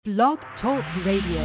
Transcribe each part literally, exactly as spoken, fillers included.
Blog Talk Radio.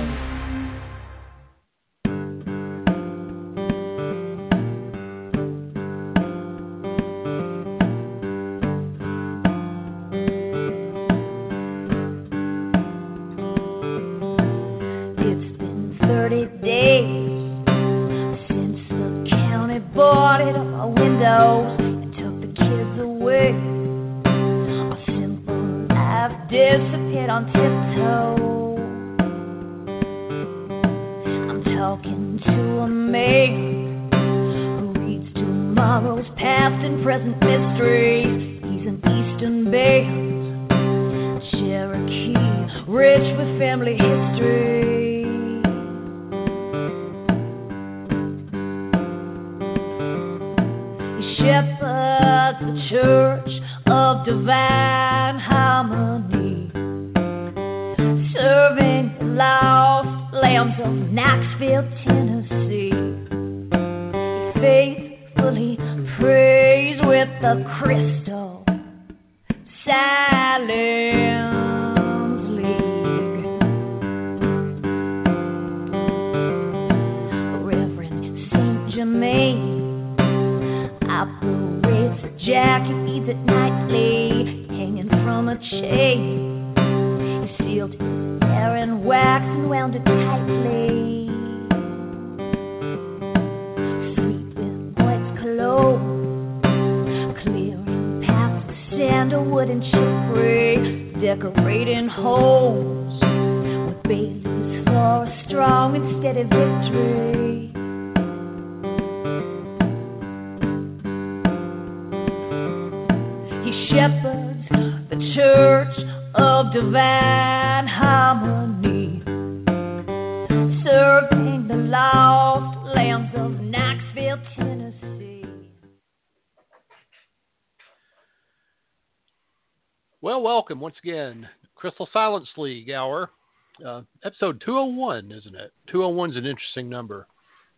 Well, welcome once again, Crystal Silence League Hour, uh, episode two oh one, isn't it? two oh one is an interesting number.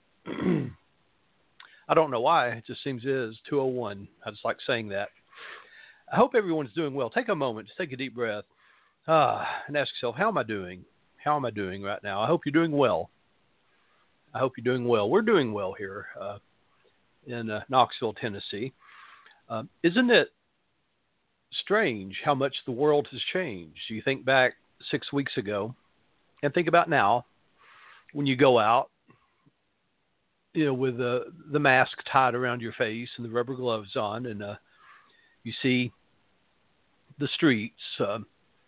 I don't know why, it just seems it is, two oh one. I just like saying that. I hope everyone's doing well. Take a moment, just take a deep breath, ah, and ask yourself, how am I doing? How am I doing right now? I hope you're doing well. I hope you're doing well. We're doing well here uh, in uh, Knoxville, Tennessee. Uh, isn't it strange how much the world has changed? You think back six weeks ago and think about now when you go out, you know, with the, the mask tied around your face and the rubber gloves on, and uh, you see the streets uh,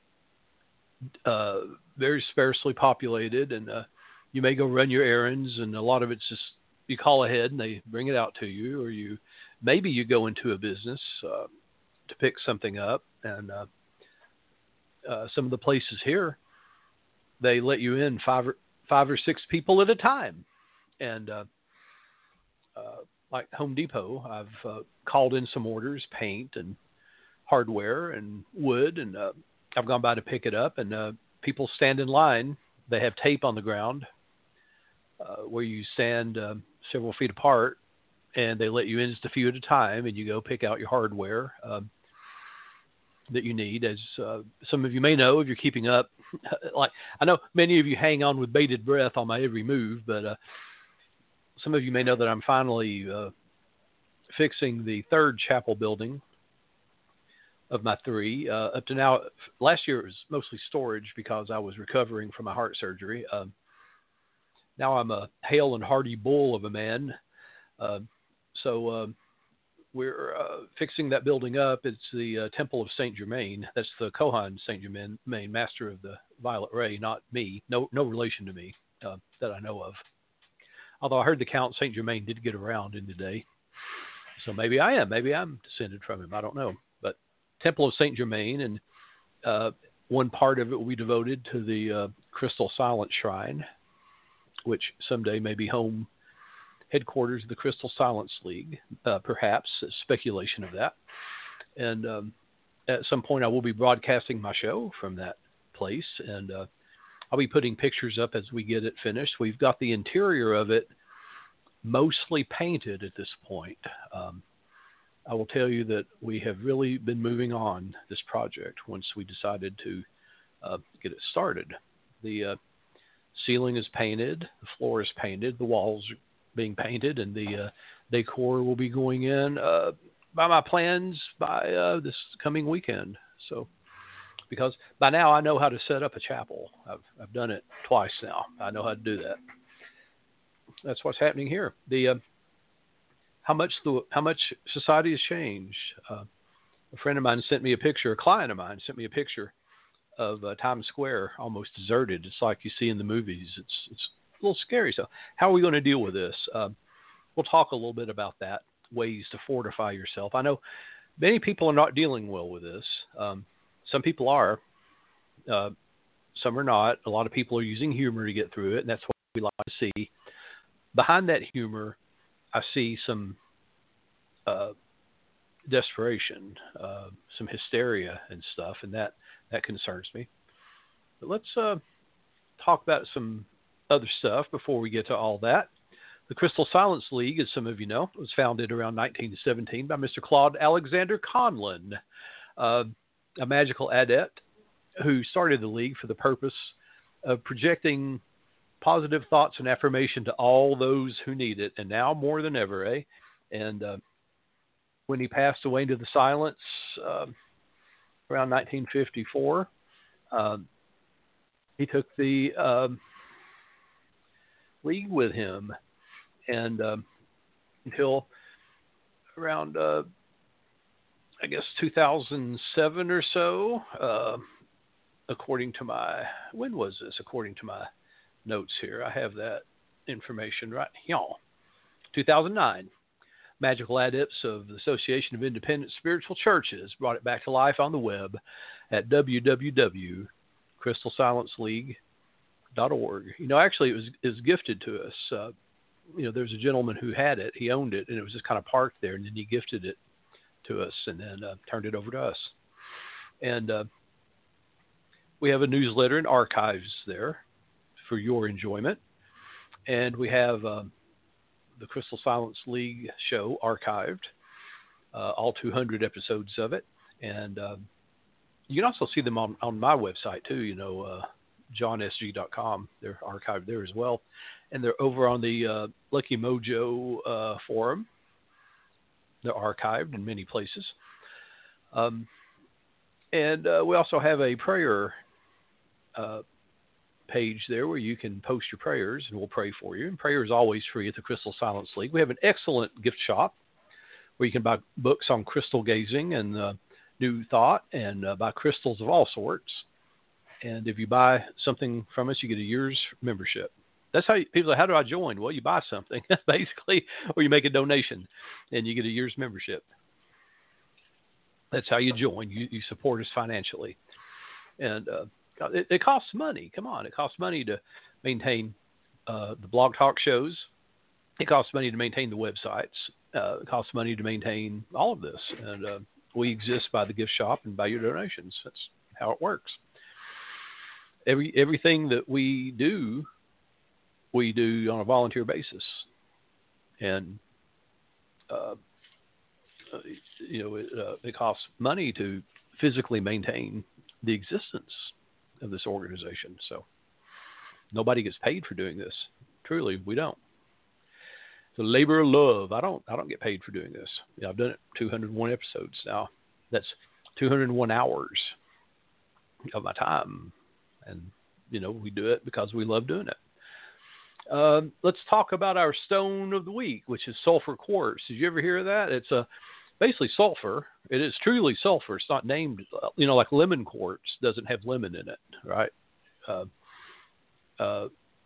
uh, very sparsely populated, and uh, you may go run your errands, and a lot of it's just you call ahead and they bring it out to you, or you maybe you go into a business uh, to pick something up, and uh, uh, some of the places here, they let you in five or, five or six people at a time. And uh, uh, like Home Depot, I've uh, called in some orders, paint and hardware and wood, and uh, I've gone by to pick it up, and uh, people stand in line. They have tape on the ground uh, where you stand uh, several feet apart, and they let you in just a few at a time, and you go pick out your hardware uh, that you need. As uh, some of you may know, if you're keeping up, like I know many of you hang on with bated breath on my every move, but uh, some of you may know that I'm finally uh, fixing the third chapel building of my three. Uh, up to now, last year it was mostly storage because I was recovering from my heart surgery. Uh, now I'm a hale and hearty bull of a man. Uh, so uh, we're uh, fixing that building up. It's the uh, Temple of Saint Germain. That's the Kohan Saint Germain, main master of the Violet Ray, not me. No, no relation to me uh, that I know of. Although I heard the Count Saint Germain did get around in the day, so maybe I am. Maybe I'm descended from him. I don't know. But Temple of Saint Germain, and uh, one part of it will be devoted to the uh, Crystal Silence Shrine, which someday may be home headquarters of the Crystal Silence League, uh, perhaps, speculation of that. And um, at some point I will be broadcasting my show from that place, and uh, I'll be putting pictures up as we get it finished. We've got the interior of it mostly painted at this point. Um, I will tell you that we have really been moving on this project once we decided to uh, get it started. The uh, ceiling is painted, the floor is painted, the walls are being painted, and the uh, decor will be going in uh, by my plans by uh, this coming weekend. So, because by now I know how to set up a chapel. I've I've done it twice now. I know how to do that. That's what's happening here. The uh, how much the how much society has changed. Uh, a friend of mine sent me a picture. A client of mine sent me a picture of uh, Times Square almost deserted. It's like you see in the movies. It's it's a little scary. So how are we going to deal with this? Uh, we'll talk a little bit about that, ways to fortify yourself. I know many people are not dealing well with this. Um, some people are. Uh, some are not. A lot of people are using humor to get through it, and that's what we like to see. Behind that humor, I see some uh, desperation, uh, some hysteria and stuff, and that, that concerns me. But let's uh, talk about some other stuff before we get to all that. The Crystal Silence League, as some of you know, was founded around nineteen seventeen by Mister Claude Alexander Conlon, uh, a magical adept who started the league for the purpose of projecting positive thoughts and affirmation to all those who need it, and now more than ever, eh? And uh, when he passed away into the silence uh, around nineteen fifty-four, uh, he took the um, league with him, and uh, until around, uh, I guess, two thousand seven or so, uh, according to my, when was this? According to my notes here. I have that information right here. two thousand nine. Magical Adepts of the Association of Independent Spiritual Churches brought it back to life on the web at w w w dot crystal silence league dot org. You know, actually, it was, it was gifted to us. Uh, you know, there's a gentleman who had it. He owned it, and it was just kind of parked there, and then he gifted it to us and then uh, turned it over to us. And uh, we have a newsletter and archives there for your enjoyment. And we have um, the Crystal Silence League show archived, uh, all two hundred episodes of it. And um, you can also see them on, on my website too, you know, uh, john s g dot com. They're archived there as well. And they're over on the uh, Lucky Mojo uh, forum. They're archived in many places. Um, and uh, we also have a prayer uh, page there where you can post your prayers and we'll pray for you. And prayer is always free at the Crystal Silence League. We have an excellent gift shop where you can buy books on crystal gazing and uh, New Thought and uh, buy crystals of all sorts. And if you buy something from us, you get a year's membership. That's how you, people say, how do I join? Well, you buy something basically, or you make a donation and you get a year's membership. That's how you join. You, you support us financially. And, uh, It, it costs money. Come on. It costs money to maintain uh, the blog talk shows. It costs money to maintain the websites. Uh, it costs money to maintain all of this. And uh, we exist by the gift shop and by your donations. That's how it works. Every Everything that we do, we do on a volunteer basis. And, uh, you know, it, uh, it costs money to physically maintain the existence of this organization. So nobody gets paid for doing this. Truly, we don't. It's a labor of love. I don't I don't get paid for doing this. You know, I've done it two hundred one episodes now. That's two hundred one hours of my time. And, you know, we do it because we love doing it. Uh, let's talk about our stone of the week, which is sulfur quartz. Did you ever hear of that? It's a basically sulfur. It is truly sulfur. It's not named, you know, like lemon quartz doesn't have lemon in it, right? Uh, uh,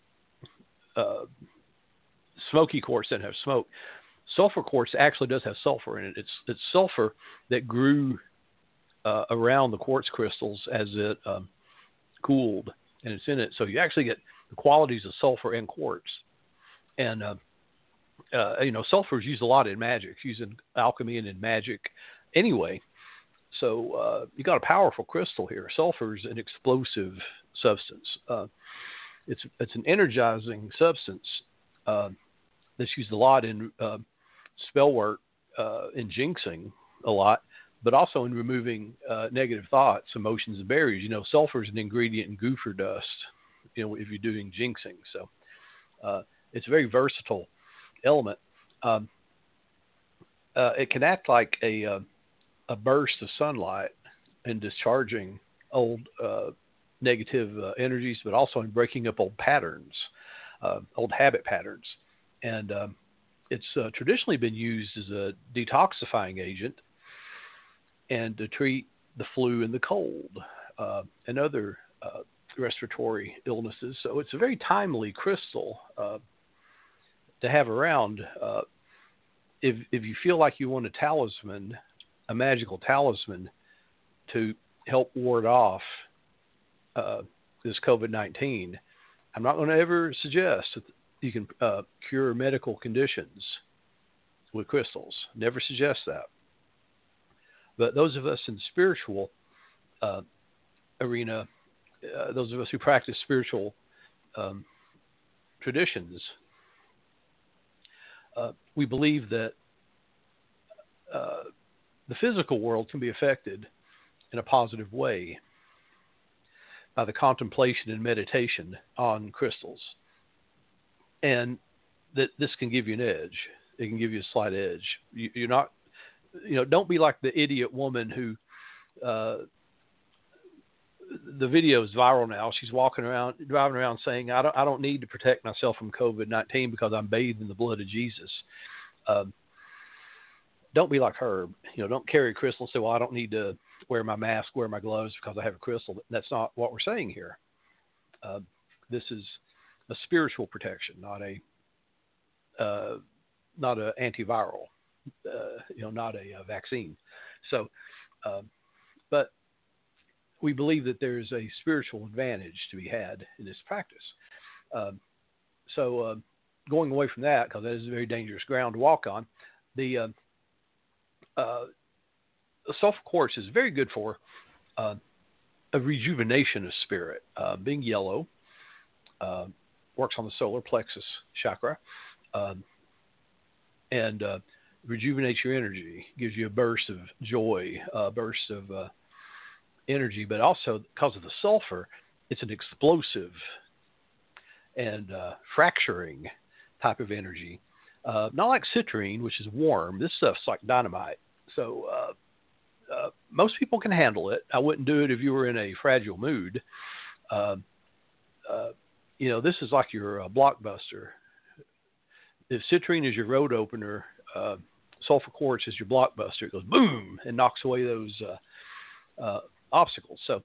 uh, smoky quartz doesn't have smoke. Sulfur quartz actually does have sulfur in it. It's it's sulfur that grew uh, around the quartz crystals as it um, cooled, and it's in it. So you actually get the qualities of sulfur and quartz. And uh, Uh, you know, sulfur is used a lot in magic. It's used in alchemy and in magic anyway. So uh, you got a powerful crystal here. Sulfur is an explosive substance. Uh, it's it's an energizing substance uh, that's used a lot in uh, spell work, uh, in jinxing a lot, but also in removing uh, negative thoughts, emotions, and barriers. You know, sulfur is an ingredient in gopher dust. you know, if you're doing jinxing. So uh, it's a very versatile element. Um, uh, it can act like a uh, a burst of sunlight in discharging old uh, negative uh, energies, but also in breaking up old patterns, uh, old habit patterns. And um, it's uh, traditionally been used as a detoxifying agent and to treat the flu and the cold uh, and other uh, respiratory illnesses. So it's a very timely crystal uh, to have around. Uh, if if you feel like you want a talisman, a magical talisman to help ward off uh, this COVID nineteen, I'm not going to ever suggest that you can uh, cure medical conditions with crystals. Never suggest that. But those of us in the spiritual uh, arena, uh, those of us who practice spiritual um, traditions, uh, we believe that uh, the physical world can be affected in a positive way by the contemplation and meditation on crystals. And that this can give you an edge. It can give you a slight edge. You, you're not, you know, don't be like the idiot woman who, uh, the video is viral now. She's walking around, driving around saying, I don't, I don't need to protect myself from COVID nineteen because I'm bathed in the blood of Jesus. Um, don't be like her. You know, don't carry a crystal and say, well, I don't need to wear my mask, wear my gloves because I have a crystal. That's not what we're saying here. Uh, this is a spiritual protection, not a, uh, not an antiviral, uh, you know, not a, a vaccine. So, uh, but we believe that there's a spiritual advantage to be had in this practice. Um, so uh, going away from that, because that is a very dangerous ground to walk on, the uh, uh, sulfur quartz is very good for uh, a rejuvenation of spirit. Uh, being yellow, uh, works on the solar plexus chakra, um, and uh, rejuvenates your energy, gives you a burst of joy, a burst of uh, energy, but also because of the sulfur, it's an explosive and uh, fracturing type of energy. Uh, not like citrine, which is warm. This stuff's like dynamite. So uh, uh, most people can handle it. I wouldn't do it if you were in a fragile mood. Uh, uh, you know, this is like your uh, blockbuster. If citrine is your road opener, uh, sulfur quartz is your blockbuster. It goes boom and knocks away those uh, uh, obstacles. So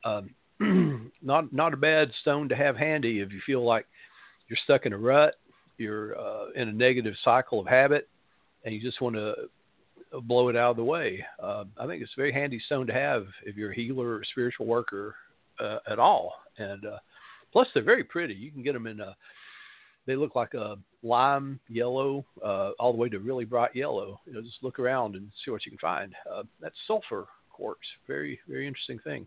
um, not not a bad stone to have handy if you feel like you're stuck in a rut, you're uh, in a negative cycle of habit, and you just want to blow it out of the way. Uh, I think it's a very handy stone to have if you're a healer or a spiritual worker uh, at all. And uh, plus, they're very pretty. You can get them in a, they look like a lime yellow, uh, all the way to really bright yellow. You know, just look around and see what you can find. Uh, that's sulfur quartz. Very, very interesting thing.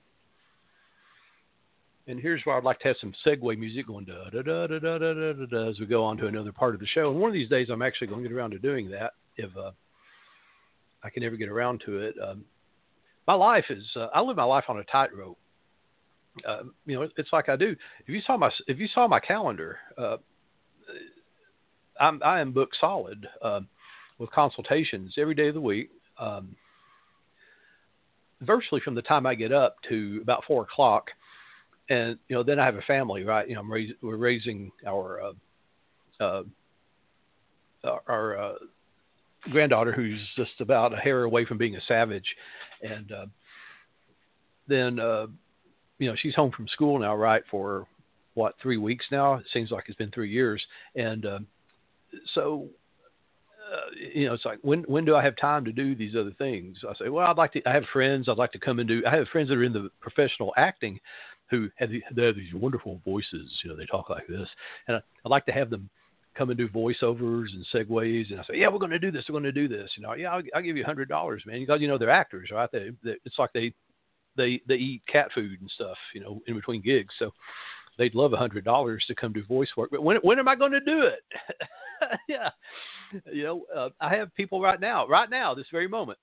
And here's where I'd like to have some segue music going da da da da da da da da as we go on to another part of the show. And one of these days, I'm actually going to get around to doing that if uh, I can ever get around to it. Um, my life is uh, I live my life on a tightrope. Uh, you know, it's like I do. If you saw my if you saw my calendar, uh, I'm I am booked solid uh, with consultations every day of the week. Um, virtually from the time I get up to about four o'clock. And, you know, then I have a family, right? You know, I'm raise, we're raising our, uh, uh, our, uh, granddaughter who's just about a hair away from being a savage. And, uh, then, uh, you know, she's home from school now, right? For what, three weeks now? It seems like it's been three years. And, uh, so, uh, you know, it's like, when, when do I have time to do these other things? I say, well, I'd like to, I have friends. I'd like to come and do, I have friends that are in the professional acting who have, the, they have these wonderful voices. You know, they talk like this. And I, I'd like to have them come and do voiceovers and segues. And I say, yeah, we're going to do this. We're going to do this. You know, yeah, I'll, I'll give you a hundred dollars, man. Because, you know, they're actors, right? They, they, it's like they, they, they eat cat food and stuff, you know, in between gigs. So they'd love a hundred dollars to come do voice work. But when, when am I going to do it? Yeah. You know, uh, I have people right now, right now, this very moment,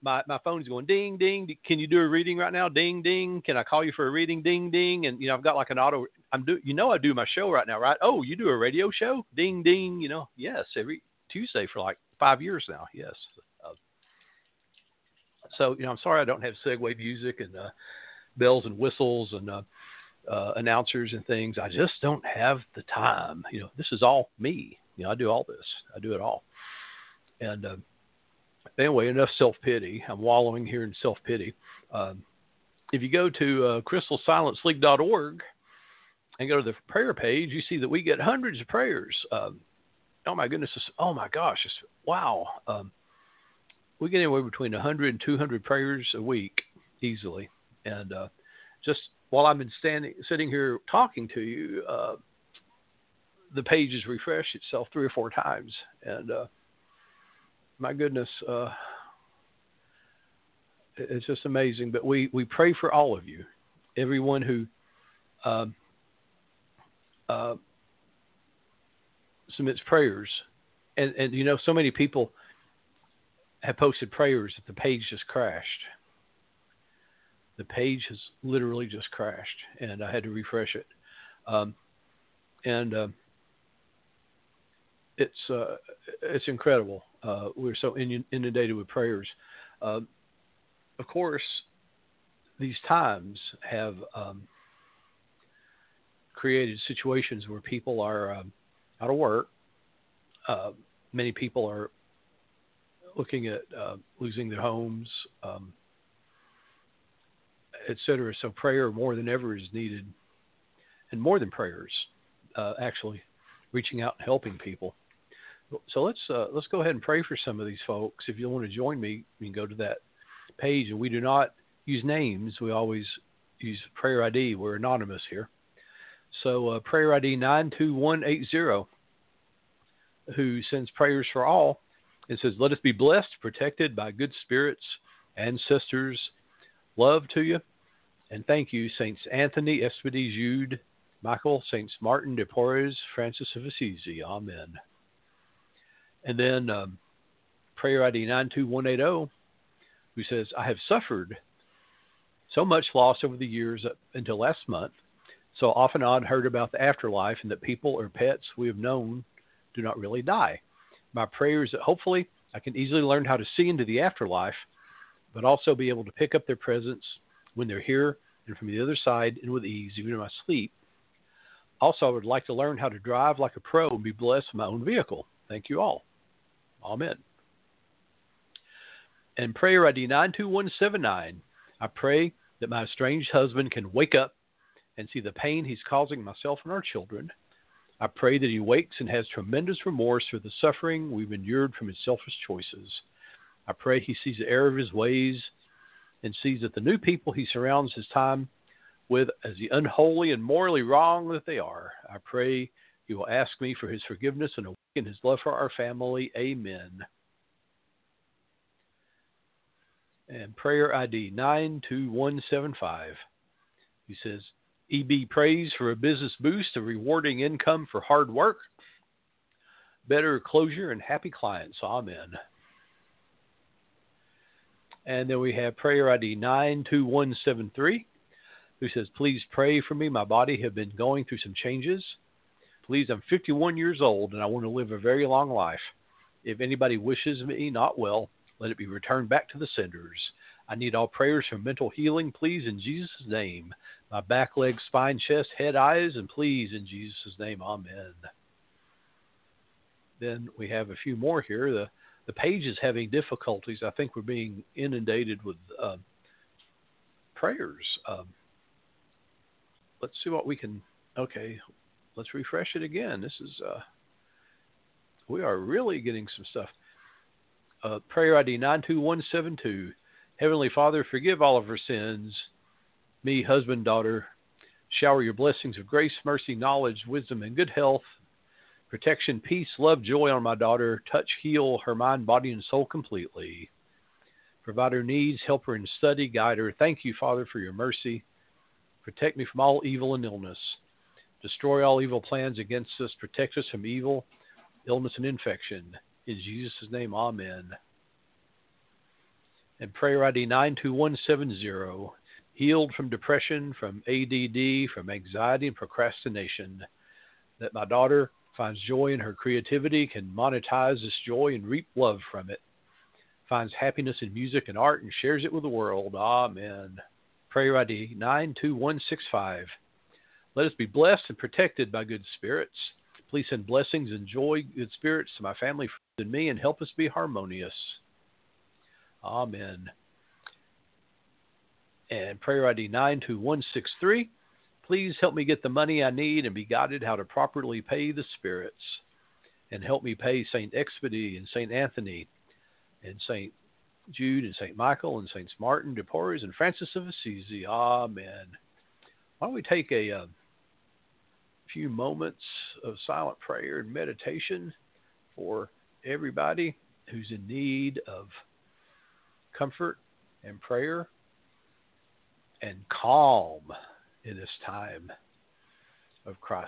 my, my phone's going ding, ding. Can you do a reading right now? Ding, ding. Can I call you for a reading? Ding, ding. And, you know, I've got like an auto, I'm do, you know, I do my show right now, right? Oh, you do a radio show? Ding, ding. You know, yes, every Tuesday for like five years now. Yes. Uh, so, you know, I'm sorry I don't have segue music and uh, bells and whistles and uh, uh, announcers and things. I just don't have the time. You know, this is all me. You know, I do all this. I do it all. And, uh, Anyway, enough self-pity. I'm wallowing here in self-pity. Um, if you go to uh, crystal silence league dot org and go to the prayer page, you see that we get hundreds of prayers. Um, oh, my goodness. Oh, my gosh. It's, wow. Um, we get anywhere between one hundred and two hundred prayers a week easily. And uh, just while I've been standing, sitting here talking to you, uh, the page has refreshed itself three or four times. And uh, my goodness, uh, it's just amazing. But we, we pray for all of you, everyone who um, uh, submits prayers. And, and, you know, so many people have posted prayers that the page just crashed. The page has literally just crashed, and I had to refresh it. Um, and uh, it's uh, it's incredible. Uh, we're so inundated with prayers. Uh, of course, these times have um, created situations where people are um, out of work. Uh, many people are looking at uh, losing their homes, um, et cetera. So prayer more than ever is needed, and more than prayers, uh, actually reaching out and helping people. So let's uh, let's go ahead and pray for some of these folks. If you want to join me, you can go to that page. And we do not use names. We always use prayer I D. We're anonymous here. So uh, prayer I D nine two one eight zero, who sends prayers for all, and says, let us be blessed, protected by good spirits, ancestors, love to you, and thank you, Saints Anthony, Espadis, Jude, Michael, Saints Martin de Porres, Francis of Assisi. Amen. And then um, prayer I D nine two one eight zero, who says, I have suffered so much loss over the years up until last month. So off and on heard about the afterlife and that people or pets we have known do not really die. My prayer is that hopefully I can easily learn how to see into the afterlife, but also be able to pick up their presence when they're here and from the other side and with ease, even in my sleep. Also, I would like to learn how to drive like a pro and be blessed with my own vehicle. Thank you all. Amen. And prayer I D nine two one seven nine, I pray that my estranged husband can wake up and see the pain he's causing myself and our children. I pray that he wakes and has tremendous remorse for the suffering we've endured from his selfish choices. I pray he sees the error of his ways and sees that the new people he surrounds his time with as the unholy and morally wrong that they are. I pray he will ask me for his forgiveness and awaken his love for our family. Amen. And prayer I D nine two one seven five. He says, E B prays for a business boost, a rewarding income for hard work, better closure, and happy clients. Amen. And then we have prayer I D nine two one seven three, who says, please pray for me. My body have been going through some changes. Please, I'm fifty-one years old, and I want to live a very long life. If anybody wishes me not well, let it be returned back to the senders. I need all prayers for mental healing, please, in Jesus' name. My back, legs, spine, chest, head, eyes, and please, in Jesus' name, amen. Then we have a few more here. The, the page is having difficulties. I think we're being inundated with uh, prayers. Um, let's see what we can... Okay, let's refresh it again. This is... Uh, we are really getting some stuff. Uh, prayer I D nine two one seven two. Heavenly Father, forgive all of our sins. Me, husband, daughter, shower your blessings of grace, mercy, knowledge, wisdom, and good health, protection, peace, love, joy on my daughter. Touch, heal her mind, body, and soul completely. Provide her needs, help her in study, guide her. Thank you, Father, for your mercy. Protect me from all evil and illness. Destroy all evil plans against us. Protect us from evil, illness, and infection. In Jesus' name, amen. And prayer I D nine two one seven zero, healed from depression, from A D D, from anxiety and procrastination, that my daughter finds joy in her creativity, can monetize this joy and reap love from it, finds happiness in music and art and shares it with the world. Amen. Prayer I D nine two one six five. Let us be blessed and protected by good spirits. Please send blessings and joy, good spirits, to my family and me, and help us be harmonious. Amen. And prayer I D nine two one six three. Please help me get the money I need and be guided how to properly pay the spirits. And help me pay Saint Expedy and Saint Anthony and Saint Jude and Saint Michael and Saints Martin de Porres and Francis of Assisi. Amen. Why don't we take a, a few moments of silent prayer and meditation for everybody who's in need of comfort and prayer and calm in this time of crisis.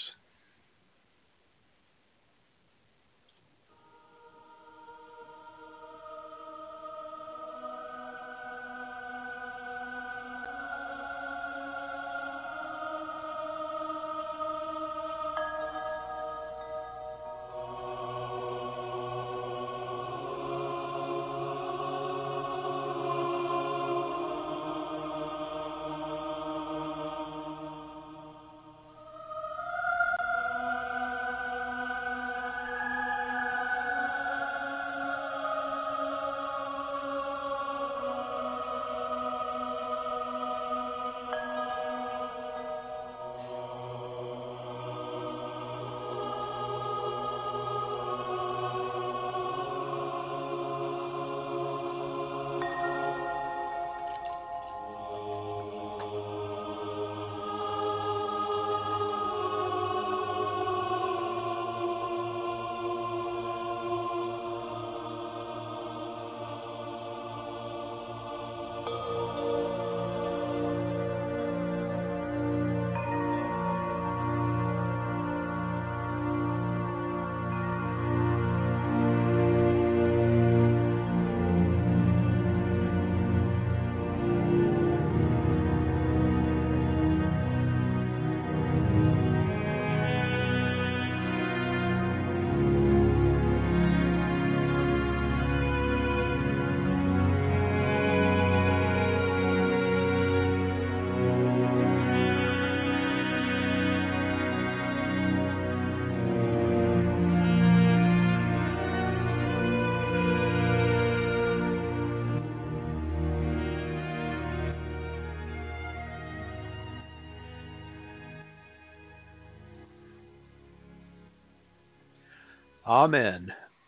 Amen.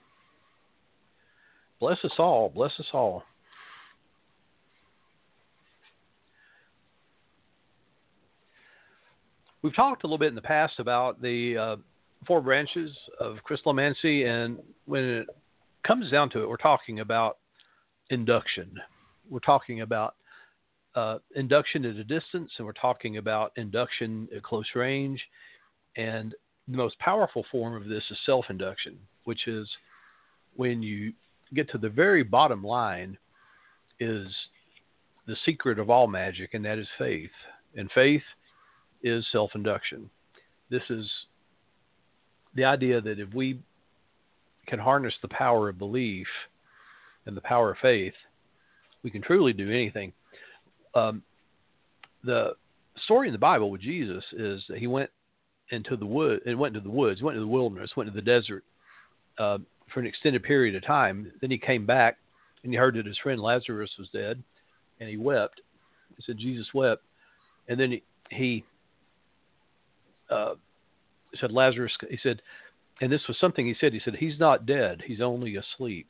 Bless us all. Bless us all. We've talked a little bit in the past about the uh, four branches of crystallomancy, and when it comes down to it, we're talking about induction. We're talking about uh, induction at a distance, and we're talking about induction at close range. And the most powerful form of this is self-induction, which is when you get to the very bottom line is the secret of all magic, and that is faith. And faith is self-induction. This is the idea that if we can harness the power of belief and the power of faith, we can truly do anything. Um, the story in the Bible with Jesus is that he went into the wood, and went into the woods, went into the wilderness, went to the desert uh, for an extended period of time. Then he came back, and he heard that his friend Lazarus was dead, and he wept. He said Jesus wept, and then he, he uh, said Lazarus. He said, and this was something he said. He said he's not dead; he's only asleep.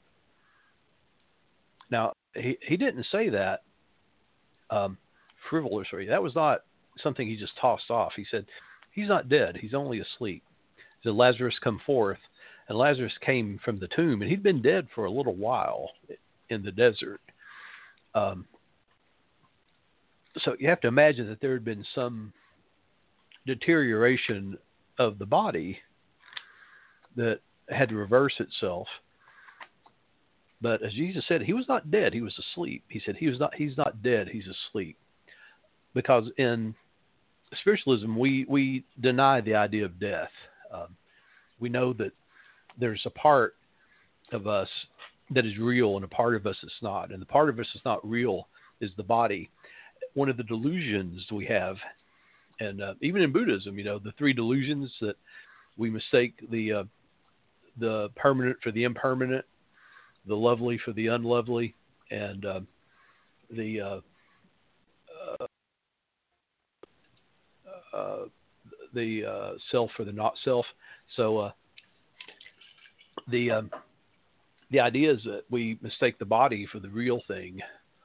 Now he he didn't say that um, frivolously. That was not something he just tossed off. He said, he's not dead. He's only asleep. So Lazarus come forth, and Lazarus came from the tomb, and he'd been dead for a little while in the desert. Um, so you have to imagine that there had been some deterioration of the body that had to reverse itself. But as Jesus said, he was not dead; he was asleep. He said he was not. He's not dead; he's asleep. Because in spiritualism, we we deny the idea of death. Um, we know that there's a part of us that is real and a part of us that's not. And the part of us that's not real is the body. One of the delusions we have, and uh, even in Buddhism, you know, the three delusions that we mistake the uh, the permanent for the impermanent, the lovely for the unlovely, and uh, the uh, uh, uh, the uh, self for the not self. So uh, the um, the idea is that we mistake the body for the real thing,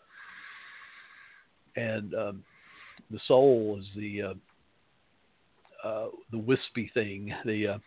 and um, the soul is the uh, uh, the wispy thing. The uh,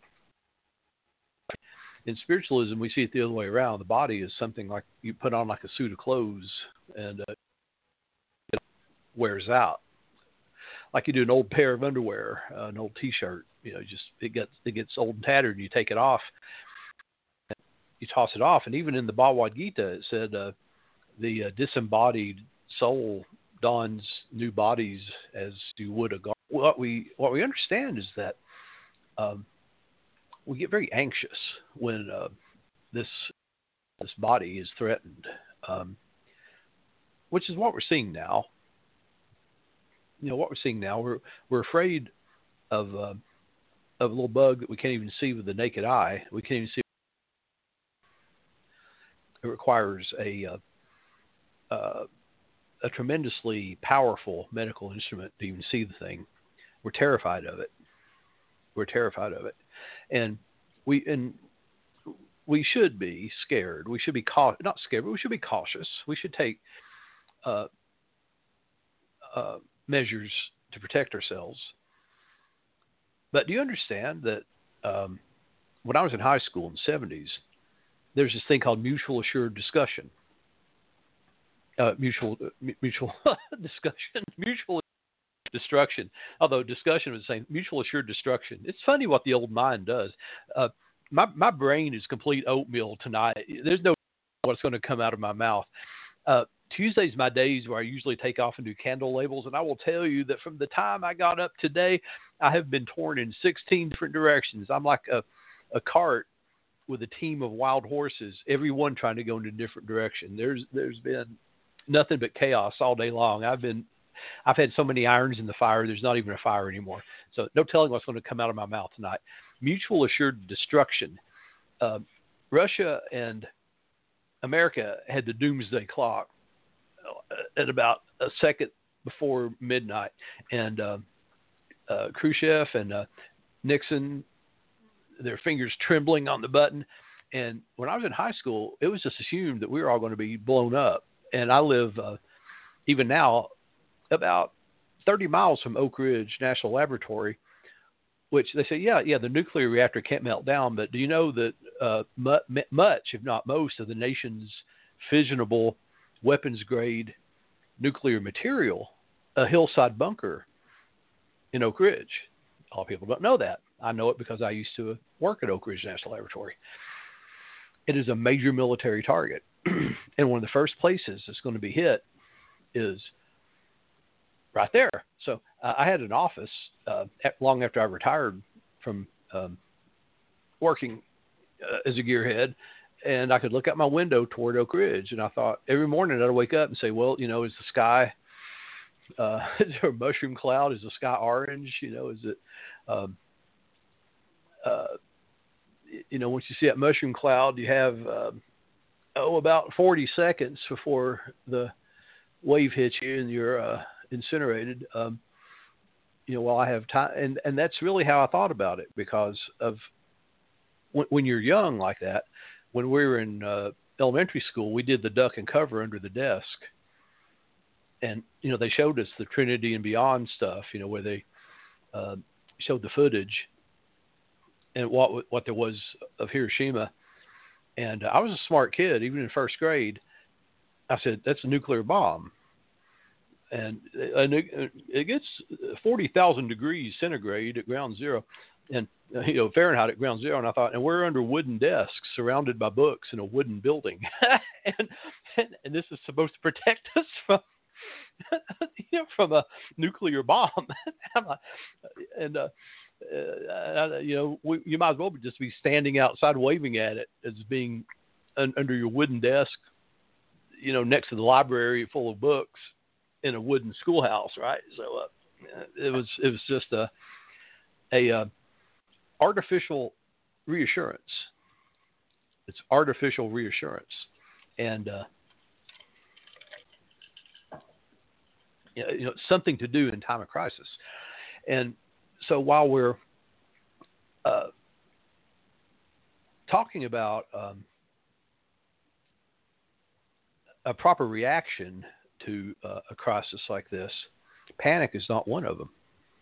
in spiritualism, we see it the other way around. The body is something like you put on like a suit of clothes, and uh, it wears out, like you do an old pair of underwear, uh, an old T-shirt. You know, just it gets it gets old and tattered, and you take it off, you toss it off. And even in the Bhagavad Gita, it said uh, the uh, disembodied soul dons new bodies as you would a garment. What we what we understand is that um, we get very anxious when uh, this this body is threatened, um, which is what we're seeing now. You know what we're seeing now. We're we're afraid of uh, of a little bug that we can't even see with the naked eye. We can't even see. It requires a uh, uh, a tremendously powerful medical instrument to even see the thing. We're terrified of it. We're terrified of it, and we and we should be scared. We should be cau- not scared, but we should be cautious. We should take uh, uh, measures to protect ourselves. But do you understand that um, when I was in high school in the seventies, there's this thing called mutual assured discussion. Uh, mutual uh, mutual discussion, mutual destruction. Although discussion was the same, mutual assured destruction. It's funny what the old mind does. Uh, my my brain is complete oatmeal tonight. There's no what's going to come out of my mouth. Uh, Tuesdays my days where I usually take off and do candle labels, and I will tell you that from the time I got up today, I have been torn in sixteen different directions. I'm like a a cart with a team of wild horses, everyone trying to go in a different direction. There's there's been nothing but chaos all day long. I've been I've had so many irons in the fire, there's not even a fire anymore. So no telling what's going to come out of my mouth tonight. Mutual assured destruction. Uh, Russia and America had the doomsday clock at about a second before midnight. And uh, uh, Khrushchev and uh, Nixon, their fingers trembling on the button. And when I was in high school, it was just assumed that we were all going to be blown up. And I live, uh, even now, about thirty miles from Oak Ridge National Laboratory, which they say, yeah, yeah, the nuclear reactor can't melt down. But do you know that uh, much, if not most, of the nation's fissionable weapons-grade nuclear material, a hillside bunker in Oak Ridge? A lot of people don't know that. I know it because I used to work at Oak Ridge National Laboratory. It is a major military target. And one of the first places that's going to be hit is right there. So uh, I had an office uh, long after I retired from um, working uh, as a gearhead, and I could look out my window toward Oak Ridge. And I thought every morning I'd wake up and say, well, you know, is the sky, uh, is there a mushroom cloud? Is the sky orange? You know, is it, um, uh, you know, once you see that mushroom cloud, you have, uh, oh, about forty seconds before the wave hits you and you're uh, incinerated. Um, you know, while I have time, and, and that's really how I thought about it, because of when, when you're young like that. When we were in uh, elementary school, we did the duck and cover under the desk, and you know they showed us the Trinity and Beyond stuff. You know, where they uh, showed the footage and what what there was of Hiroshima. And I was a smart kid, even in first grade. I said, that's a nuclear bomb. And it gets forty thousand degrees centigrade at ground zero. and uh, you know, Fahrenheit at ground zero, and I thought, and we're under wooden desks surrounded by books in a wooden building, and, and and this is supposed to protect us from you know, from a nuclear bomb. and uh, uh, you know, we, you might as well just be standing outside waving at it as being un, under your wooden desk, you know, next to the library full of books in a wooden schoolhouse, right? So uh, it was it was just a a uh, artificial reassurance. It's artificial reassurance, and uh, you know, something to do in time of crisis. And so while we're uh, talking about um, a proper reaction to uh, a crisis like this, panic is not one of them.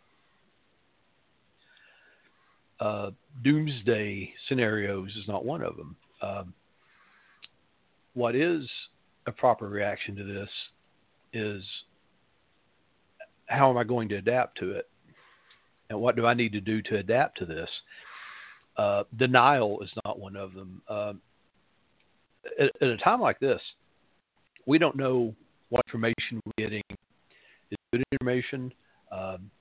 Uh, doomsday scenarios is not one of them. Um, what is a proper reaction to this is, how am I going to adapt to it? And what do I need to do to adapt to this? Uh, denial is not one of them. Uh, at, at a time like this, we don't know what information we're getting is good information. Um,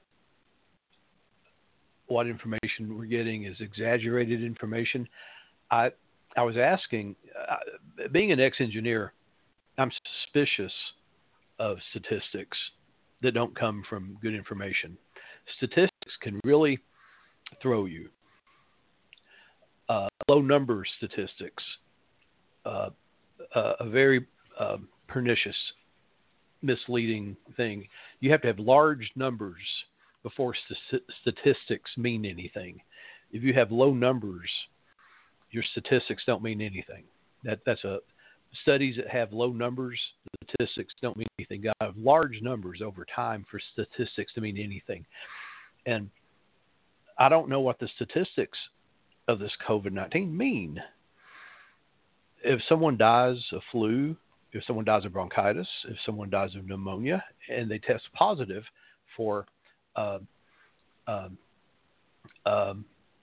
what information we're getting is exaggerated information. I I was asking, uh, being an ex-engineer, I'm suspicious of statistics that don't come from good information. Statistics can really throw you. Uh, low number statistics, uh, uh, a very uh, pernicious, misleading thing. You have to have large numbers before st- statistics mean anything. If you have low numbers, your statistics don't mean anything. That that's a studies that have low numbers, statistics don't mean anything. You got to have large numbers over time for statistics to mean anything. And I don't know what the statistics of this COVID nineteen mean. If someone dies of flu, if someone dies of bronchitis, if someone dies of pneumonia, and they test positive for uh, um, um,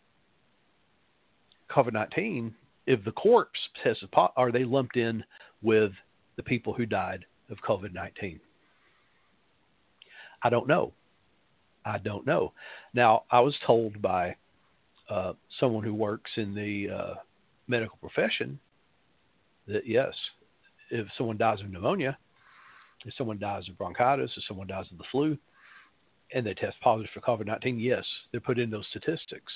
COVID nineteen, if the corpse tests, are they lumped in with the people who died of COVID nineteen? I don't know. I don't know. Now, I was told by uh, someone who works in the uh, medical profession that yes, if someone dies of pneumonia, if someone dies of bronchitis, if someone dies of the flu, and they test positive for COVID nineteen, yes, they're put in those statistics.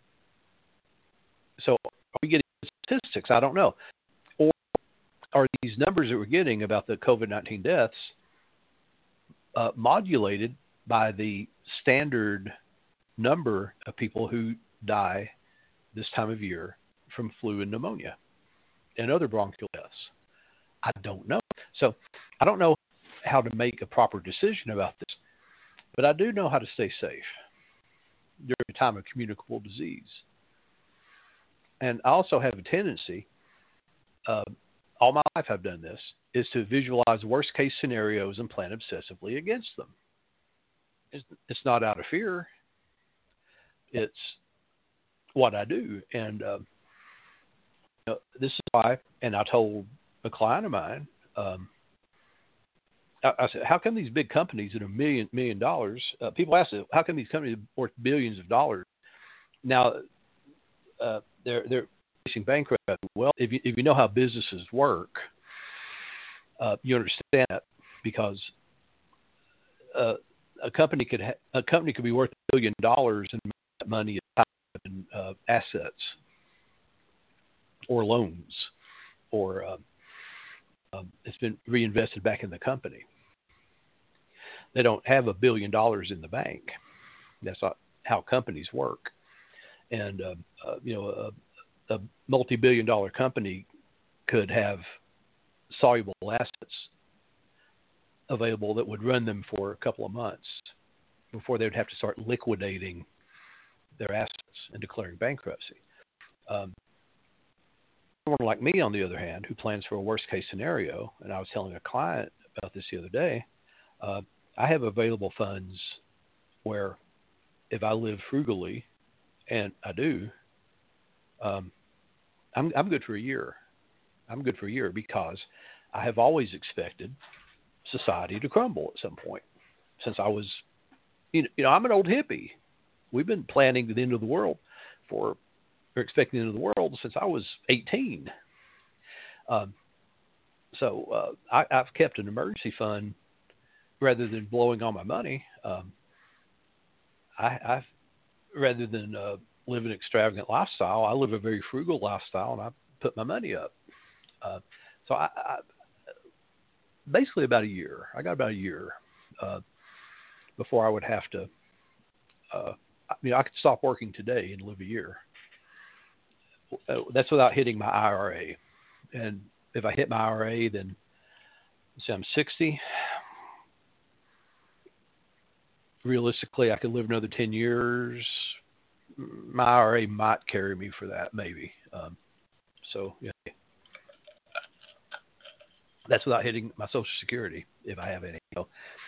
So are we getting statistics? I don't know. Or are these numbers that we're getting about the COVID nineteen deaths uh, modulated by the standard number of people who die this time of year from flu and pneumonia and other bronchial deaths? I don't know. So I don't know how to make a proper decision about this, but I do know how to stay safe during a time of communicable disease. And I also have a tendency, uh, all my life I've done this, is to visualize worst case scenarios and plan obsessively against them. It's, it's not out of fear. It's what I do. And uh, you know, this is why, and I told a client of mine, um, I, I said, how come these big companies that are million, million dollars, uh, people ask, how come these companies are worth billions of dollars? Now, uh, they're, they're facing bankruptcy. Well, if you, if you know how businesses work, uh, you understand that, because uh, a company could ha- a company could be worth a billion dollars and that money is tied up in uh, assets or loans, or uh, um, it's been reinvested back in the company. They don't have a billion dollars in the bank. That's not how companies work. And uh, uh, you know, a, a multi-billion dollar company could have soluble assets available that would run them for a couple of months before they would have to start liquidating their assets and declaring bankruptcy. Um, someone like me, on the other hand, who plans for a worst-case scenario, and I was telling a client about this the other day, uh, I have available funds where if I live frugally and I do, um, I'm I'm good for a year. I'm good for a year because I have always expected society to crumble at some point. Since I was, you know, you know I'm an old hippie. We've been planning the end of the world for, or expecting the end of the world since I was eighteen. Um, so uh, I, I've kept an emergency fund rather than blowing all my money. Um, I, I've rather than uh, live an extravagant lifestyle, I live a very frugal lifestyle, and I put my money up. Uh, so I, I basically about a year. I got about a year uh, before I would have to. Uh, I mean, I could stop working today and live a year. Uh, That's without hitting my I R A. And if I hit my I R A, then say I'm sixty. Realistically, I could live another ten years. My I R A might carry me for that, maybe. Um, so, yeah. That's without hitting my Social Security, if I have any. So,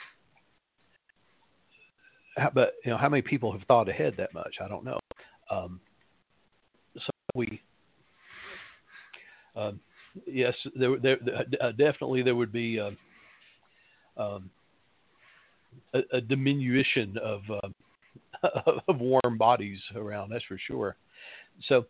but, you know, how many people have thought ahead that much? I don't know. Um, so we, um, yes, there, there uh, definitely there would be uh, um, a, a diminution of uh, of warm bodies around. That's for sure. So,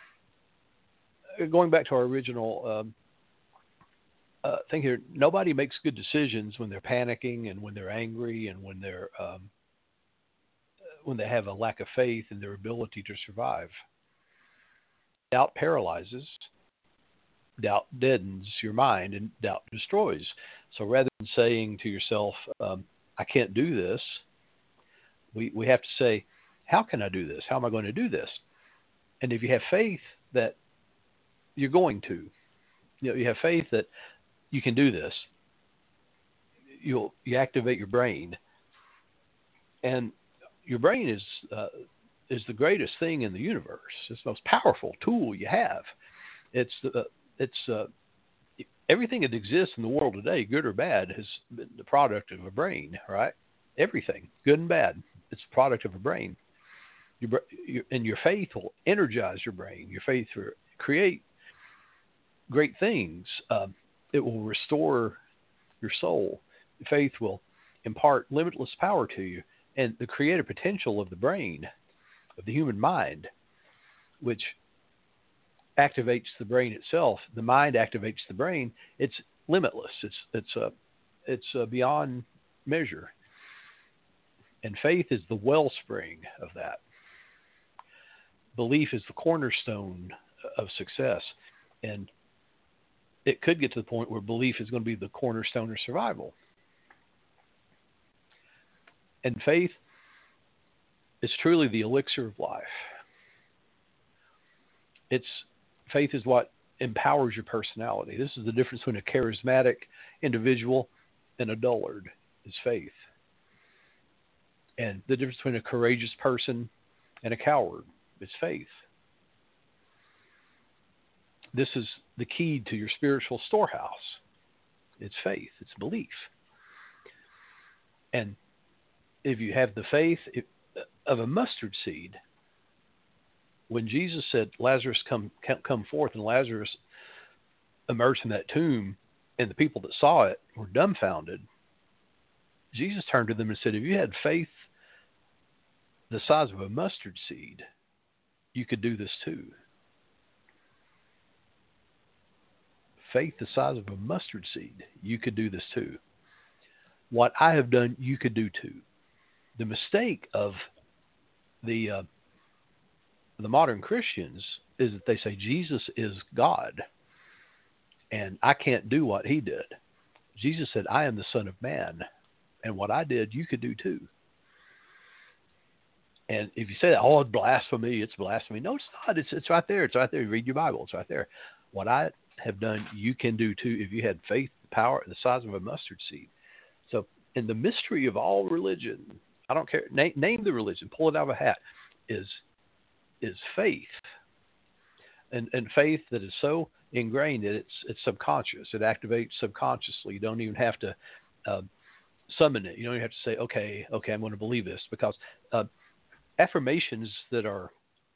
going back to our original um, uh, thing here, nobody makes good decisions when they're panicking and when they're angry and when they're um, when they have a lack of faith in their ability to survive. Doubt paralyzes. Doubt deadens your mind, and doubt destroys. So rather than saying to yourself, um, I can't do this, we, we have to say, how can I do this? How am I going to do this? And if you have faith that you're going to, you know, you have faith that you can do this, you'll you activate your brain. And your brain is uh, is the greatest thing in the universe. It's the most powerful tool you have. It's the it's uh, everything that exists in the world today, good or bad, has been the product of a brain, right? Everything, good and bad, it's the product of a brain. Your, your, and your faith will energize your brain. Your faith will create great things. Um, it will restore your soul. Faith will impart limitless power to you. And the creative potential of the brain, of the human mind, which activates the brain itself, the mind activates the brain. It's limitless. It's it's uh, it's uh, beyond measure. And faith is the wellspring of that. Belief is the cornerstone of success, and it could get to the point where belief is going to be the cornerstone of survival. And faith is truly the elixir of life. It's faith is what empowers your personality. This is the difference between a charismatic individual and a dullard, is faith. And the difference between a courageous person and a coward is faith. This is the key to your spiritual storehouse. It's faith. It's belief. And if you have the faith of a mustard seed, when Jesus said, Lazarus, come come forth, and Lazarus emerged from that tomb, and the people that saw it were dumbfounded, Jesus turned to them and said, if you had faith the size of a mustard seed, you could do this too. Faith the size of a mustard seed, you could do this too. What I have done, you could do too. The mistake of the uh, the modern Christians is that they say Jesus is God, and I can't do what he did. Jesus said, I am the Son of Man, and what I did, you could do too. And if you say that, oh, it's blasphemy, it's blasphemy. No, it's not. It's it's right there. It's right there. You read your Bible. It's right there. What I have done, you can do too if you had faith, power, the size of a mustard seed. So in the mystery of all religion, I don't care, name, name the religion, pull it out of a hat, is is faith. And and faith that is so ingrained that it's it's subconscious. It activates subconsciously. You don't even have to uh, summon it. You don't even have to say, okay, okay, I'm going to believe this. Because uh, affirmations that are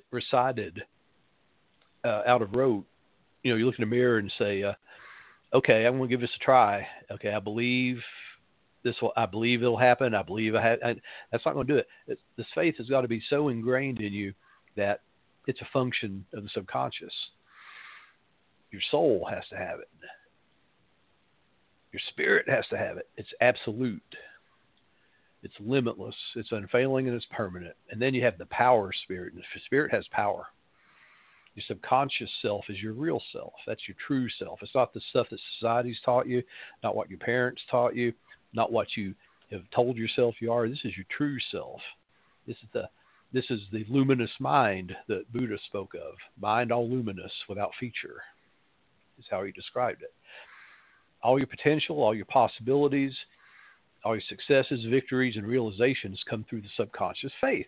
recited uh, out of rote, you know, you look in the mirror and say, uh, okay, I'm going to give this a try. Okay, I believe this will, I believe it'll happen. I believe I have, I, that's not going to do it. It's, this faith has got to be so ingrained in you that it's a function of the subconscious. Your soul has to have it. Your spirit has to have it. It's absolute. It's limitless. It's unfailing and it's permanent. And then you have the power spirit. And the spirit has power. Your subconscious self is your real self. That's your true self. It's not the stuff that society's taught you, not what your parents taught you, not what you have told yourself you are. This is your true self. This is the this is the luminous mind that Buddha spoke of. Mind all luminous without feature is how he described it. All your potential, all your possibilities, all your successes, victories, and realizations come through the subconscious faith.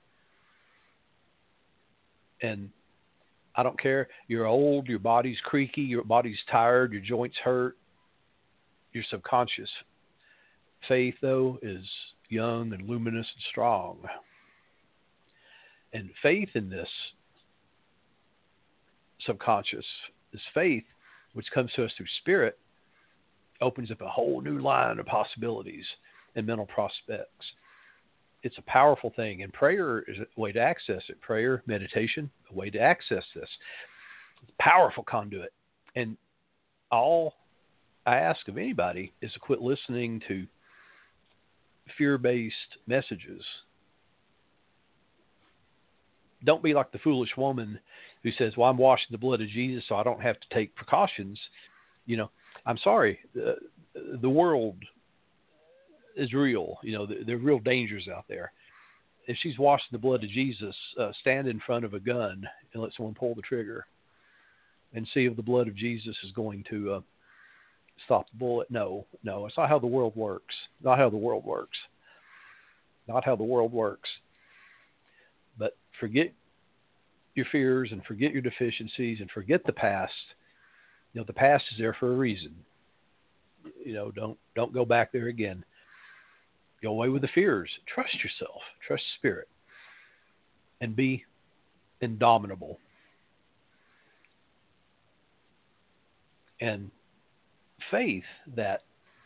And I don't care, you're old, your body's creaky, your body's tired, your joints hurt. Your subconscious faith, though, is young and luminous and strong. And faith in this subconscious, this faith, which comes to us through spirit, opens up a whole new line of possibilities and mental prospects. It's a powerful thing, and prayer is a way to access it. Prayer, meditation, a way to access this. It's a powerful conduit. And all I ask of anybody is to quit listening to fear-based messages. Don't be like the foolish woman who says, well, I'm washing the blood of Jesus, so I don't have to take precautions. You know, I'm sorry, the, the world is real. You know, there are real dangers out there. If she's washing the blood of Jesus, uh, stand in front of a gun and let someone pull the trigger and see if the blood of Jesus is going to uh, stop the bullet. No, no, it's not how the world works. Not how the world works. Not how the world works. But forget your fears and forget your deficiencies and forget the past. You know, the past is there for a reason. You know, don't don't go back there again. Go away with the fears. Trust yourself. Trust spirit. And be indomitable. And faith that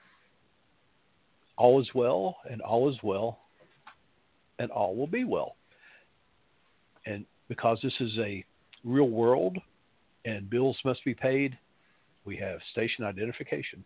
all is well and all is well and all will be well. And because this is a real world and bills must be paid, we have station identification.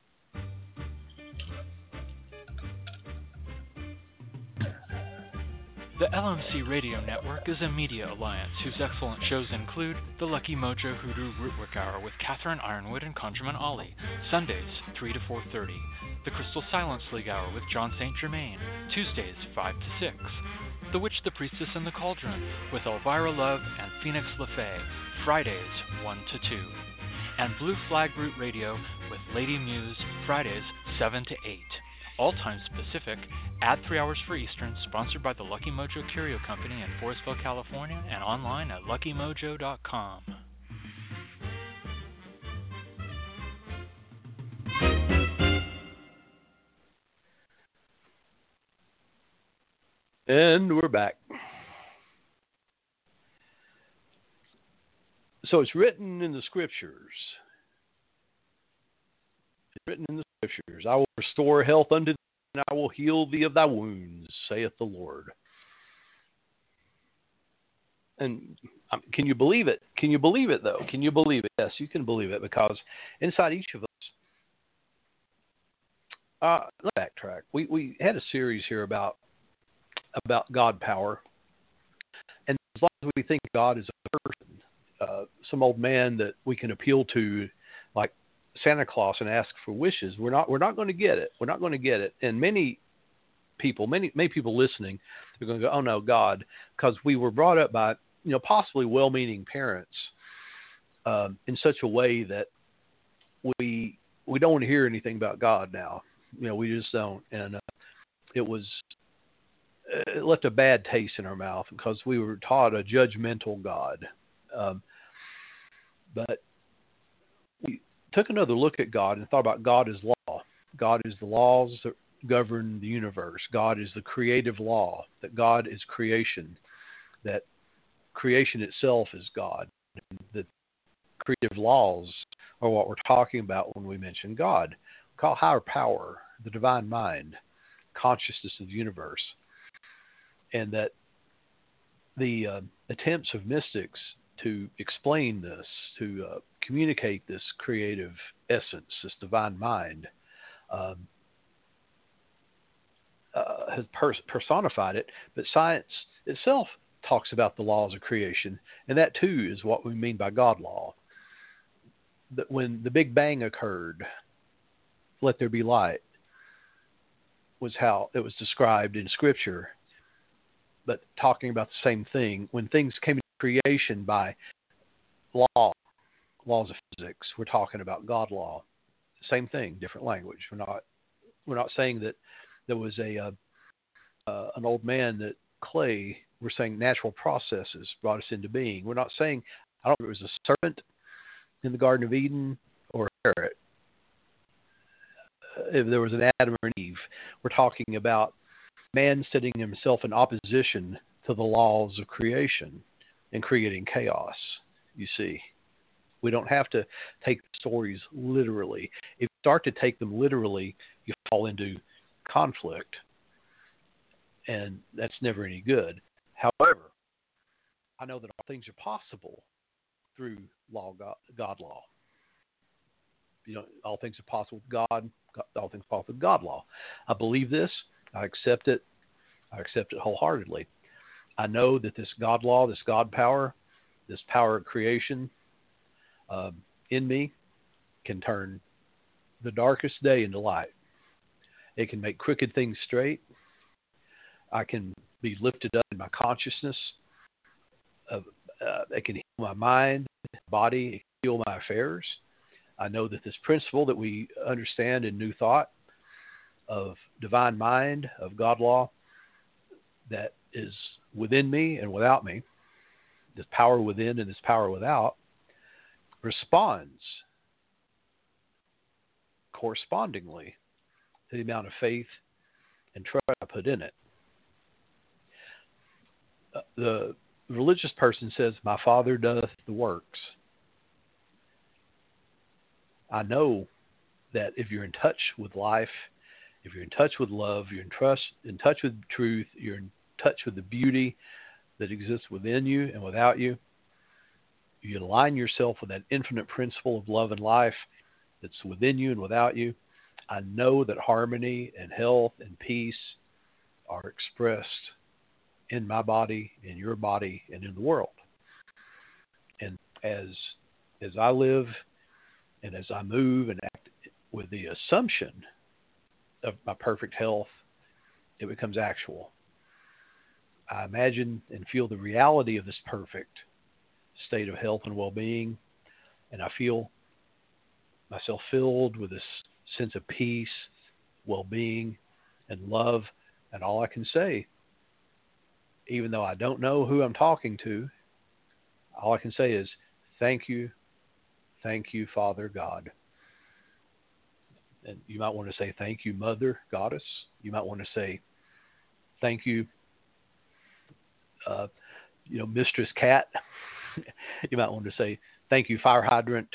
The L M C Radio Network is a media alliance whose excellent shows include The Lucky Mojo Hoodoo Rootwork Hour with Catherine Ironwood and Conjurman Ollie, Sundays, three to four thirty. The Crystal Silence League Hour with John Saint Germain, Tuesdays, five to six. The Witch, the Priestess, and the Cauldron with Elvira Love and Phoenix LaFay, Fridays, one to two. And Blue Flag Root Radio with Lady Muse, Fridays, seven to eight. All times Pacific, add three hours for Eastern, sponsored by the Lucky Mojo Curio Company in Forestville, California, and online at lucky mojo dot com. And we're back. So it's written in the scriptures. It's written in the scriptures. I will restore health unto thee, and I will heal thee of thy wounds, saith the Lord. And um, can you believe it? Can you believe it, though? Can you believe it? Yes, you can believe it, because inside each of us, uh, let's backtrack. We we had a series here about about God power, and as long as we think God is a person, uh, some old man that we can appeal to, like Santa Claus, and ask for wishes, we're not we're not going to get it. We're not going to get it. And many people, many many people listening, are going to go, "Oh no, God," because we were brought up by, you know, possibly well-meaning parents um, in such a way that we we don't want to hear anything about God now. You know, we just don't. And uh, it was it left a bad taste in our mouth because we were taught a judgmental God. Um, but we took another look at God and thought about God as law. God is the laws that govern the universe. God is the creative law, that God is creation, that creation itself is God. The creative laws are what we're talking about when we mention God. We call higher power, the divine mind, consciousness of the universe. And that the uh, attempts of mystics to explain this, to uh, communicate this creative essence, this divine mind, um, uh, has pers- personified it, but science itself talks about the laws of creation, and that too is what we mean by God law. That when the Big Bang occurred, let there be light, was how it was described in Scripture, but talking about the same thing. When things came into creation by law, laws of physics, we're talking about God law. Same thing, different language. We're not we're not saying that there was a uh, uh, an old man that clay. We're saying natural processes brought us into being. We're not saying, I don't know if it was a serpent in the Garden of Eden or a parrot. If there was an Adam or an Eve, we're talking about man setting himself in opposition to the laws of creation and creating chaos, you see. We don't have to take the stories literally. If you start to take them literally, you fall into conflict, and that's never any good. However, I know that all things are possible through law, God, God law. You know, all things are possible with God, all things are possible with God law. I believe this. I accept it. I accept it wholeheartedly. I know that this God law, this God power, this power of creation um, in me can turn the darkest day into light. It can make crooked things straight. I can be lifted up in my consciousness. Of, uh, it can heal my mind, body, it can heal my affairs. I know that this principle that we understand in New Thought of divine mind, of God law, that is within me and without me, this power within and this power without, responds correspondingly to the amount of faith and trust I put in it. Uh, the religious person says, my Father doeth the works. I know that if you're in touch with life, if you're in touch with love, you're in trust, in touch with truth, you're in touch with the beauty that exists within you and without you, you align yourself with that infinite principle of love and life that's within you and without you. I know that harmony and health and peace are expressed in my body, in your body, and in the world. And as as I live and as I move and act with the assumption of my perfect health, it becomes actual. I imagine and feel the reality of this perfect state of health and well-being, and I feel myself filled with this sense of peace, well-being, and love. And all I can say, even though I don't know who I'm talking to, all I can say is, thank you, thank you, Father God. And you might want to say, thank you, Mother Goddess. You might want to say, thank you, uh, you know, Mistress Cat. You might want to say, thank you, Fire Hydrant.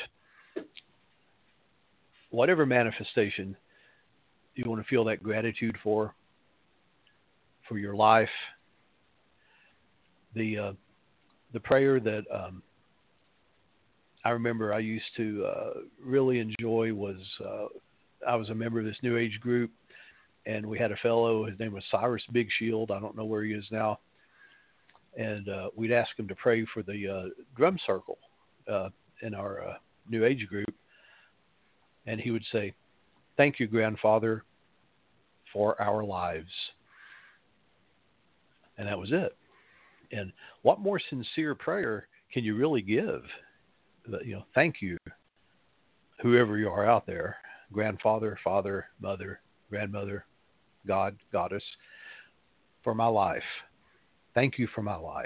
Whatever manifestation you want to feel that gratitude for, for your life. The uh, the prayer that um, I remember I used to uh, really enjoy was, uh, I was a member of this New Age group, and we had a fellow, his name was Cyrus Big Shield. I don't know where he is now. And uh, we'd ask him to pray for the uh, drum circle uh, in our uh, New Age group. And he would say, thank you, Grandfather, for our lives. And that was it. And what more sincere prayer can you really give? You know, thank you, whoever you are out there, grandfather, father, mother, grandmother, God, Goddess, for my life. Thank you for my life.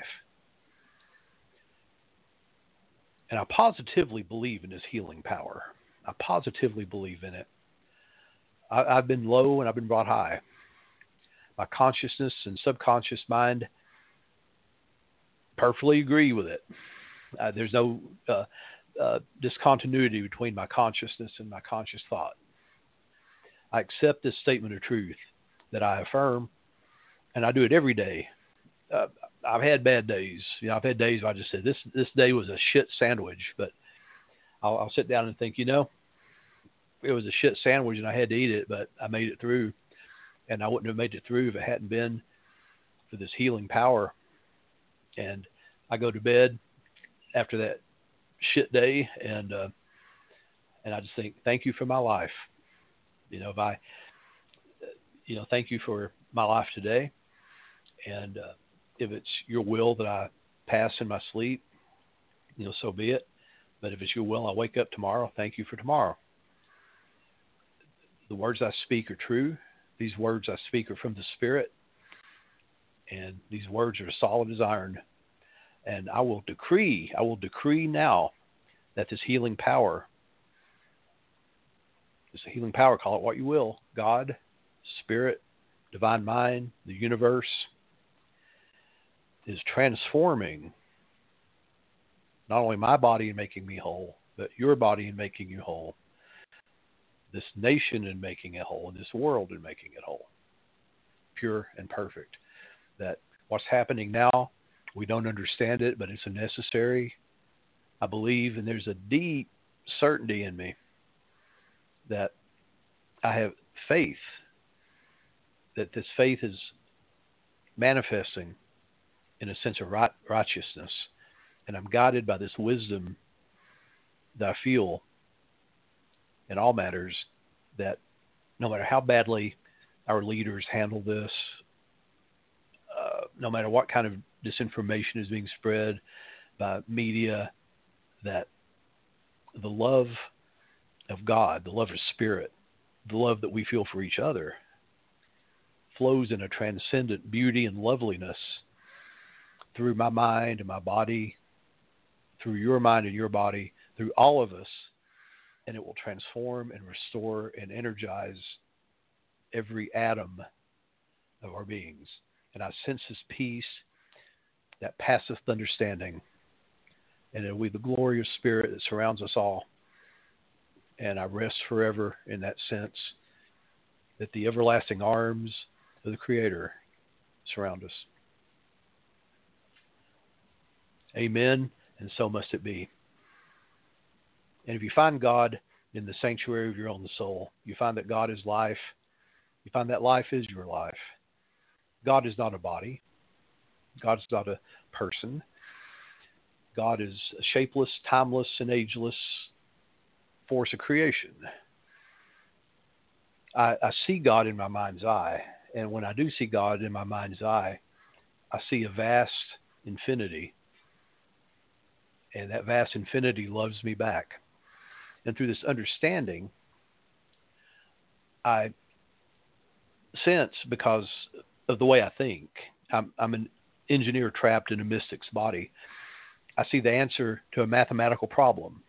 And I positively believe in his healing power. I positively believe in it. I, I've been low and I've been brought high. My consciousness and subconscious mind perfectly agree with it. Uh, there's no uh, uh, discontinuity between my consciousness and my conscious thought. I accept this statement of truth that I affirm, and I do it every day. Uh, I've had bad days. You know, I've had days where I just said, this this day was a shit sandwich, but I'll, I'll sit down and think, you know, it was a shit sandwich and I had to eat it, but I made it through. And I wouldn't have made it through if it hadn't been for this healing power. And I go to bed after that shit day, and uh, and I just think, thank you for my life. You know, if I, you know, thank you for my life today. And uh, if it's your will that I pass in my sleep, you know, so be it. But if it's your will I wake up tomorrow, thank you for tomorrow. The words I speak are true. These words I speak are from the Spirit. And these words are solid as iron. And I will decree, I will decree now that this healing power, this healing power, call it what you will, God, Spirit, divine mind, the universe, is transforming not only my body and making me whole, but your body and making you whole, this nation and making it whole, and this world and making it whole, pure and perfect. That what's happening now, we don't understand it, but it's necessary. I believe, and there's a deep certainty in me that I have faith, that this faith is manifesting in a sense of right, righteousness. And I'm guided by this wisdom that I feel in all matters, that no matter how badly our leaders handle this, uh, no matter what kind of disinformation is being spread by media, that the love of God, the love of Spirit, the love that we feel for each other flows in a transcendent beauty and loveliness through my mind and my body, through your mind and your body, through all of us, and it will transform and restore and energize every atom of our beings. And I sense this peace that passeth understanding, and it will be the glorious Spirit that surrounds us all. And I rest forever in that sense that the everlasting arms of the Creator surround us. Amen, and so must it be. And if you find God in the sanctuary of your own soul, you find that God is life, you find that life is your life. God is not a body. God is not a person. God is a shapeless, timeless, and ageless force of creation. I, I see God in my mind's eye, and when I do see God in my mind's eye, I see a vast infinity, and that vast infinity loves me back. And through this understanding, I sense, because of the way I think, I'm, I'm an engineer trapped in a mystic's body. I see the answer to a mathematical problem.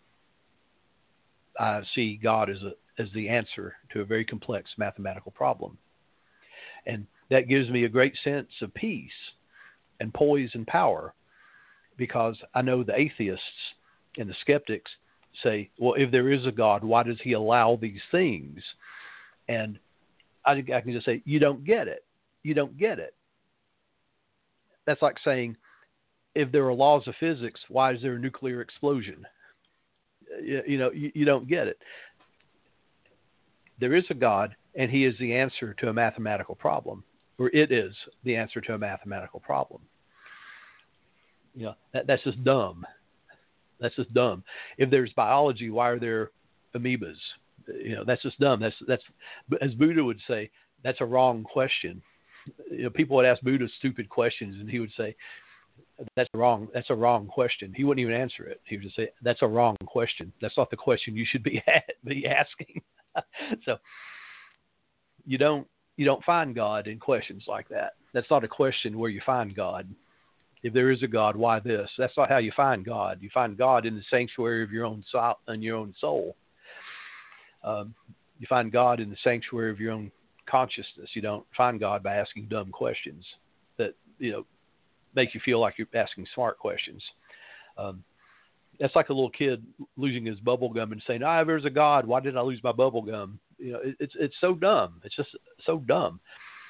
I see God as a as the answer to a very complex mathematical problem. And that gives me a great sense of peace and poise and power, because I know the atheists and the skeptics say, well, if there is a God, why does he allow these things? And I, I can just say, you don't get it. You don't get it. That's like saying, if there are laws of physics, why is there a nuclear explosion? You, you know, you, you don't get it. There is a God, and he is the answer to a mathematical problem, or it is the answer to a mathematical problem. You know, that, that's just dumb. That's just dumb. If there's biology, why are there amoebas? You know, that's just dumb. That's that's as Buddha would say, that's a wrong question. You know, people would ask Buddha stupid questions, and he would say, "That's wrong. That's a wrong question." He wouldn't even answer it. He would just say, "That's a wrong question. That's not the question you should be be asking." So you don't you don't find God in questions like that. That's not a question where you find God. If there is a God, why this? That's not how you find God. You find God in the sanctuary of your own soul, in your own soul. Um, you find God in the sanctuary of your own consciousness. You don't find God by asking dumb questions that, you know, make you feel like you're asking smart questions. Um, that's like a little kid losing his bubble gum and saying, "Ah, there's a God. Why did I lose my bubble gum?" You know, it, it's it's so dumb. It's just so dumb.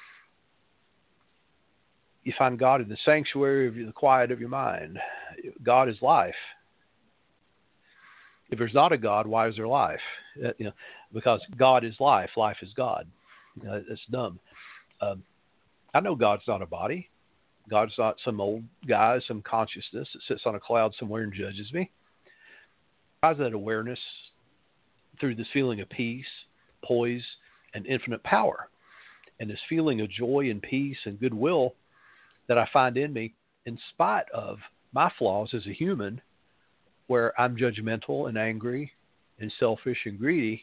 You find God in the sanctuary of the quiet of your mind. God is life. If there's not a God, why is there life? Uh, you know, because God is life. Life is God. You know, it's dumb. Um, I know God's not a body. God's not some old guy, some consciousness that sits on a cloud somewhere and judges me. How's that awareness through this feeling of peace, poise, and infinite power, and this feeling of joy and peace and goodwill that I find in me in spite of my flaws as a human, where I'm judgmental and angry and selfish and greedy,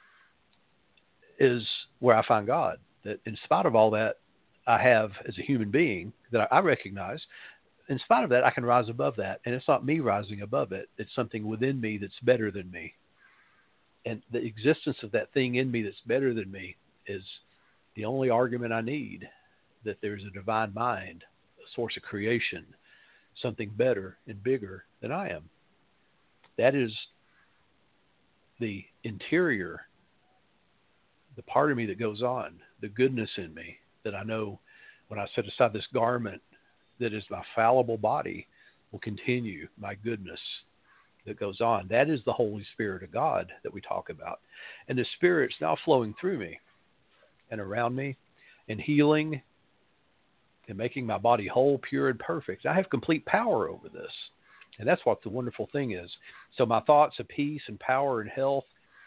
is where I find God. That in spite of all that I have as a human being that I recognize, in spite of that, I can rise above that. And it's not me rising above it. It's something within me that's better than me. And the existence of that thing in me that's better than me is the only argument I need that there's a divine mind, a source of creation, something better and bigger than I am. That is the interior, the part of me that goes on, the goodness in me that I know when I set aside this garment that is my fallible body will continue my goodness that goes on. That is the Holy Spirit of God that we talk about. And the Spirit's now flowing through me and around me and healing and making my body whole, pure, and perfect. I have complete power over this. And that's what the wonderful thing is. So my thoughts of peace and power and health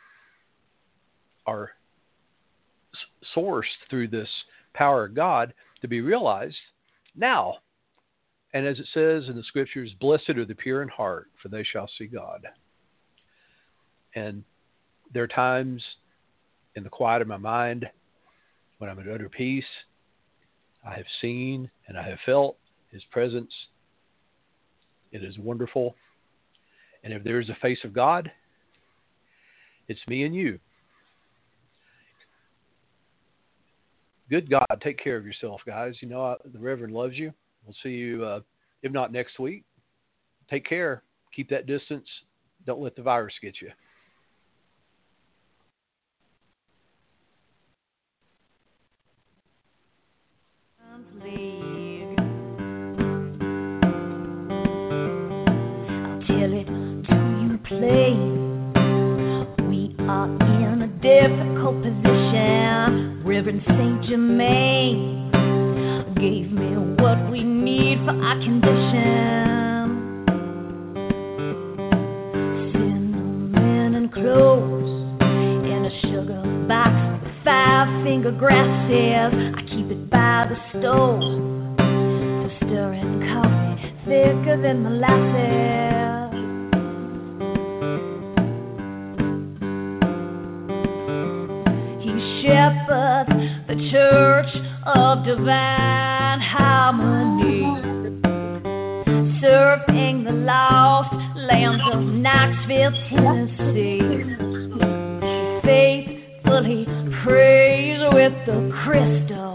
are sourced through this power of God to be realized now. And as it says in the scriptures, blessed are the pure in heart, for they shall see God. And there are times in the quiet of my mind when I'm at utter peace, I have seen and I have felt His presence. It is wonderful. And if there is a face of God, it's me and you. Good God, take care of yourself, guys. You know, I, the Reverend loves you. We'll see you, uh, if not next week. Take care. Keep that distance. Don't let the virus get you. I'll tell it to you plain. We are in a difficult position. Reverend Saint Germain gave me what we need for our condition. Cinnamon and cloves in a sugar box with five finger grasses. I keep it by the stove for stirring coffee thicker than molasses. He shepherds the church of divine harmony, serving the lost lands of Knoxville, Tennessee. Faithfully prays with the crystal